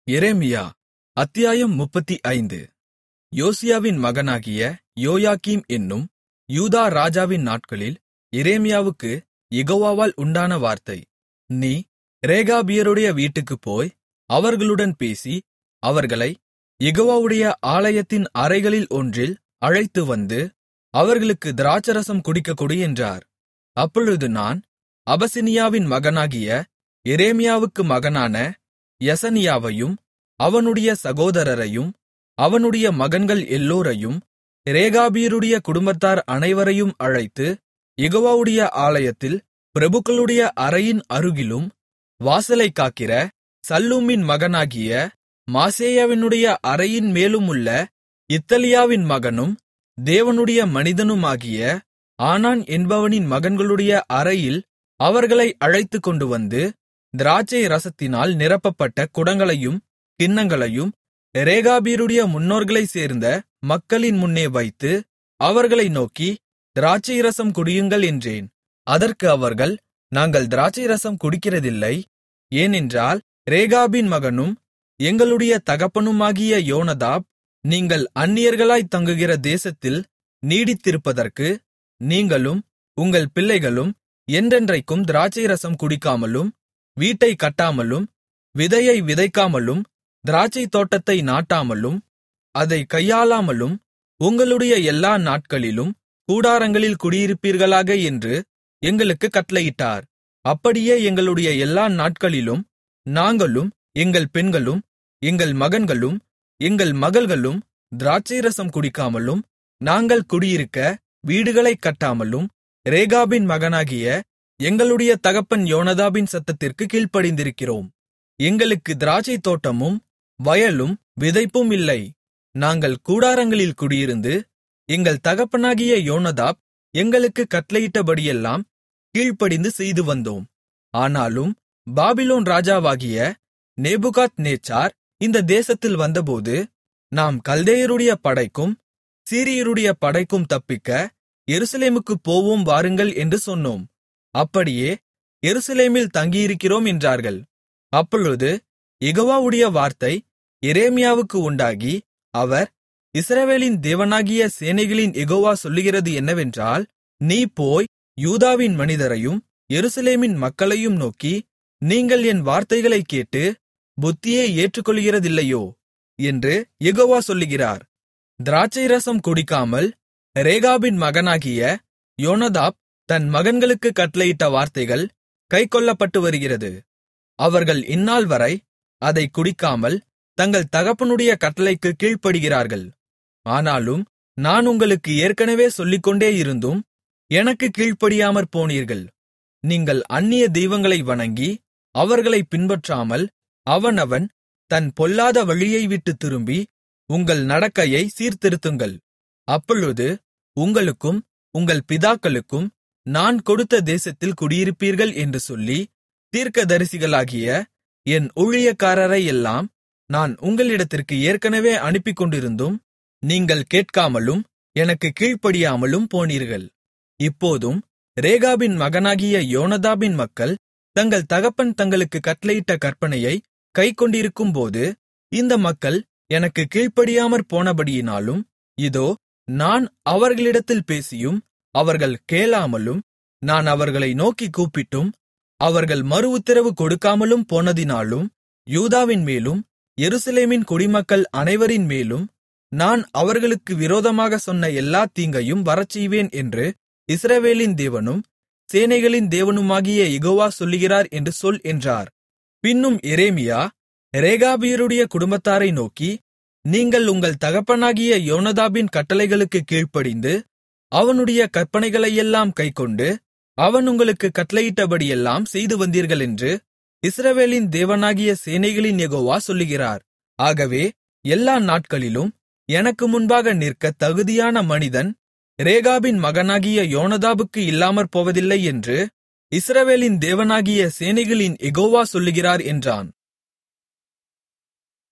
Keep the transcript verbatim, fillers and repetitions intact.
எரேமியா அத்தியாயம் முப்பத்தைந்து. யோசியாவின் மகனாகிய யோயாக்கீம் என்னும் யூதா ராஜாவின் நாட்களில் எரேமியாவுக்குக் யெகோவாவால் உண்டான வார்த்தை. நீ ரேகாபியருடைய வீட்டுக்குப் போய் அவர்களுடன் பேசி, அவர்களைக் யெகோவாவுடைய ஆலயத்தின் அறைகளில் ஒன்றில் அழைத்துவந்து, அவர்களுக்குத் திராட்சைரசம் குடிக்கக் கொடு என்றார். அப்பொழுது நான் அபசினியாவின் மகனாகிய எரேமியாவுக்கு மகனான யசனியாவையும் அவனுடைய சகோதரரையும் அவனுடைய மகன்கள் எல்லோரையும் ரேகாபியருடைய குடும்பத்தார் அனைவரையும் அழைத்து, யெகோவாவுடைய ஆலயத்தில் பிரபுக்களுடைய அறையின் அருகிலும் வாசலைக் காக்கிற சல்லூமின் மகனாகிய மாசேயாவினுடைய அறையின் மேலுமுள்ள இத்தலியாவின் மகனும் தேவனுடைய மனிதனுமாகிய ஆனான் என்பவனின் மகன்களுடைய அறையில் அவர்களை அழைத்துக்கொண்டுவந்து, திராட்சை ரசத்தினால் நிரப்பப்பட்ட குடங்களையும் கிண்ணங்களையும் ரேகாபியருடைய முன்னோர்களைச் சேர்ந்த மக்களின் முன்னே வைத்து, அவர்களை நோக்கி, திராட்சைரசம் குடியுங்கள் என்றேன். அதற்கு அவர்கள், நாங்கள் திராட்சைரசம் குடிக்கிறதில்லை. ஏனென்றால் ரேகாபின் மகனும் எங்களுடைய தகப்பனுமாகிய யோனதாப், நீங்கள் அந்நியர்களாய்த் தங்குகிற தேசத்தில் நீடித்திருப்பதற்கு நீங்களும் உங்கள் பிள்ளைகளும் என்றென்றைக்கும் திராட்சைரசம் குடிக்காமலும், வீட்டைக் கட்டாமலும், விதையை விதைக்காமலும், திராட்சைத் தோட்டத்தை நாட்டாமலும், அதைக் கையாளாமலும், உங்களுடைய எல்லா நாட்களிலும் கூடாரங்களில் குடியிருப்பீர்களாக என்று எங்களுக்குக் கட்டளையிட்டார். அப்படியே எங்களுடைய எல்லா நாட்களிலும் நாங்களும் எங்கள் பெண்களும் எங்கள் மகன்களும் எங்கள் மகள்களும் திராட்சைரசம் குடிக்காமலும், நாங்கள் குடியிருக்க வீடுகளைக் கட்டாமலும், ரேகாபின் மகனாகிய எங்களுடைய தகப்பன் யோனதாபின் சத்தத்திற்குக் கீழ்ப்படிந்திருக்கிறோம். எங்களுக்கு திராட்சைத் தோட்டமும் வயலும் விதைப்பும் இல்லை. நாங்கள் கூடாரங்களில் குடியிருந்து எங்கள் தகப்பனாகிய யோனதாப் எங்களுக்குக் கட்டளையிட்டபடியெல்லாம் கீழ்ப்படிந்து செய்து வந்தோம். ஆனாலும் பாபிலோன் ராஜாவாகிய நேபுகாத்நேச்சார் இந்த தேசத்தில் வந்தபோது, நாம் கல்தேயருடைய படைக்கும் சீரியருடைய படைக்கும் தப்பிக்க எருசலேமுக்குப் போவோம் வாருங்கள் என்று சொன்னோம். அப்படியே எருசலேமில் தங்கியிருக்கிறோம் என்றார்கள். அப்பொழுது யெகோவாவுடைய வார்த்தை எரேமியாவுக்கு உண்டாகி, அவர், இஸ்ரவேலின் தேவனாகிய சேனைகளின் யெகோவா சொல்லுகிறது என்னவென்றால், நீ போய் யூதாவின் மனிதரையும் எருசலேமின் மக்களையும் நோக்கி, நீங்கள் என் வார்த்தைகளைக் கேட்டு புத்தியை ஏற்றுக்கொள்கிறதில்லையோ என்று யெகோவா சொல்லுகிறார். திராட்சைரசம் குடிக்காமல் ரேகாபின் மகனாகிய யோனதாப் தன் மகன்களுக்குக் கட்டளையிட்ட வார்த்தைகள் கைக்கொள்ளப்பட்டு வருகிறது. அவர்கள் இந்நாள்வரை அதைக் குடிக்காமல் தங்கள் தகப்பனுடைய கட்டளைக்குக் கீழ்ப்படுகிறார்கள். ஆனாலும் நான் உங்களுக்கு ஏற்கனவே சொல்லிக்கொண்டே இருந்தும் எனக்குக் கீழ்ப்படியாமற் போனீர்கள். நீங்கள் அந்நிய தெய்வங்களை வணங்கி அவர்களைப் பின்பற்றாமல், அவனவன் தன் பொல்லாத வழியை விட்டுத் திரும்பி உங்கள் நடக்கையை சீர்திருத்துங்கள். அப்பொழுது உங்களுக்கும் உங்கள் பிதாக்களுக்கும் நான் கொடுத்த தேசத்தில் குடியிருப்பீர்கள் என்று சொல்லி, தீர்க்கதரிசிகளாகிய என் ஊழியக்காரரையெல்லாம் நான் உங்களிடத்திற்கு ஏற்கனவே அனுப்பிக்கொண்டிருந்தும் நீங்கள் கேட்காமலும் எனக்குக் கீழ்ப்படியாமலும் போனீர்கள். இப்போதும் ரேகாபின் மகனாகிய யோனதாபின் மக்கள் தங்கள் தகப்பன் தங்களுக்குக் கட்டளையிட்ட கற்பனையை கைக்கொண்டிருக்கும்போது, இந்த மக்கள் எனக்குக் கீழ்ப்படியாமற் போனபடியினாலும், இதோ நான் அவர்களிடத்தில் பேசியும் அவர்கள் கேளாமலும், நான் அவர்களை நோக்கிக் கூப்பிட்டும் அவர்கள் மறு உத்திரவு கொடுக்காமலும் போனதினாலும், யூதாவின் மேலும் எருசலேமின் குடிமக்கள் அனைவரின் மேலும் நான் அவர்களுக்கு விரோதமாகச் சொன்ன எல்லாத் தீங்கையும் வரச்செய்வேன் என்று இஸ்ரவேலின் தேவனும் சேனைகளின் தேவனுமாகிய யெகோவா சொல்லுகிறார் என்று சொல் என்றார். பின்னும் எரேமியா ரேகாபியருடைய குடும்பத்தாரை நோக்கி, நீங்கள் உங்கள் தகப்பனாகிய யோனதாபின் கட்டளைகளுக்குக் கீழ்ப்படிந்து அவனுடைய கற்பனைகளையெல்லாம் கைக்கொண்டு அவன் உங்களுக்குக் கட்டளையிட்டபடியெல்லாம் செய்து வந்தீர்களென்று இஸ்ரவேலின் தேவனாகிய சேனைகளின் யெகோவா சொல்லுகிறார். ஆகவே எல்லா நாட்களிலும் எனக்கு முன்பாக நிற்கத் தகுதியான மனிதன் ரேகாபின் மகனாகிய யோனதாபுக்கு இல்லாமற் போவதில்லை என்று இஸ்ரவேலின் தேவனாகிய சேனைகளின் யெகோவா சொல்லுகிறார் என்றான்.